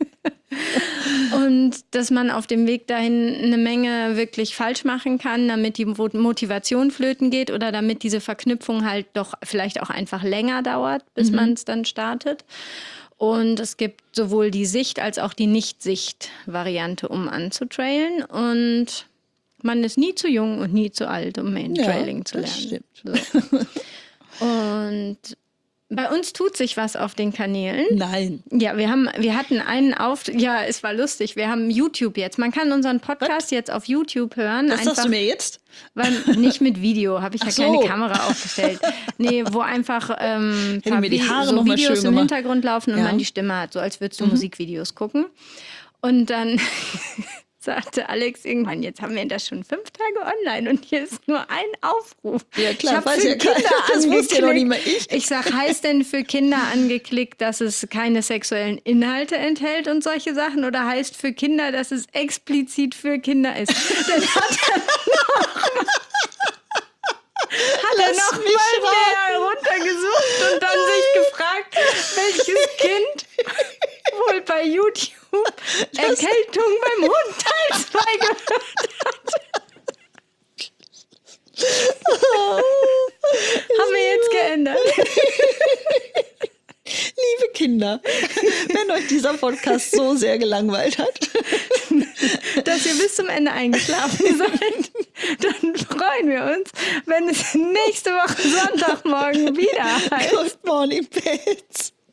Und dass man auf dem Weg dahin eine Menge wirklich falsch machen kann, damit die Motivation flöten geht oder damit diese Verknüpfung halt doch vielleicht auch einfach länger dauert, bis mhm. man es dann startet. Und es gibt sowohl die Sicht- als auch die Nicht-Sicht-Variante, um anzutrailen. Und man ist nie zu jung und nie zu alt, um Mantrailing ja, zu lernen. Das stimmt. So. Und bei uns tut sich was auf den Kanälen. Nein. Ja, wir haben, wir hatten einen auf, ja, es war lustig. Wir haben YouTube jetzt. Man kann unseren Podcast Was? jetzt auf YouTube hören. Das sagst du mir jetzt? Weil, nicht mit Video, habe ich Ach ja so. keine Kamera aufgestellt. Nee, wo einfach ähm, paar mir die Haare so noch Videos im gemacht. Hintergrund laufen und ja. man die Stimme hat, so als würdest du mhm. Musikvideos gucken. Und dann sagte Alex irgendwann, jetzt haben wir das schon fünf Tage online und hier ist nur ein Aufruf. Ja klar, ich habe weiß für ja Kinder keiner, das wusste ja noch nicht mal ich. Ich sag, heißt denn für Kinder angeklickt, dass es keine sexuellen Inhalte enthält und solche Sachen oder heißt für Kinder, dass es explizit für Kinder ist? Dann hat er noch hat er noch mal näher runtergesucht und dann sich gefragt, welches Kind wohl bei YouTube das Erkältung beim Hund Teil zwei gehört hat. Haben wir jetzt geändert. Liebe Kinder, wenn euch dieser Podcast so sehr gelangweilt hat, dass ihr bis zum Ende eingeschlafen seid, dann freuen wir uns, wenn es nächste Woche Sonntagmorgen wieder heißt Good Morning Pets.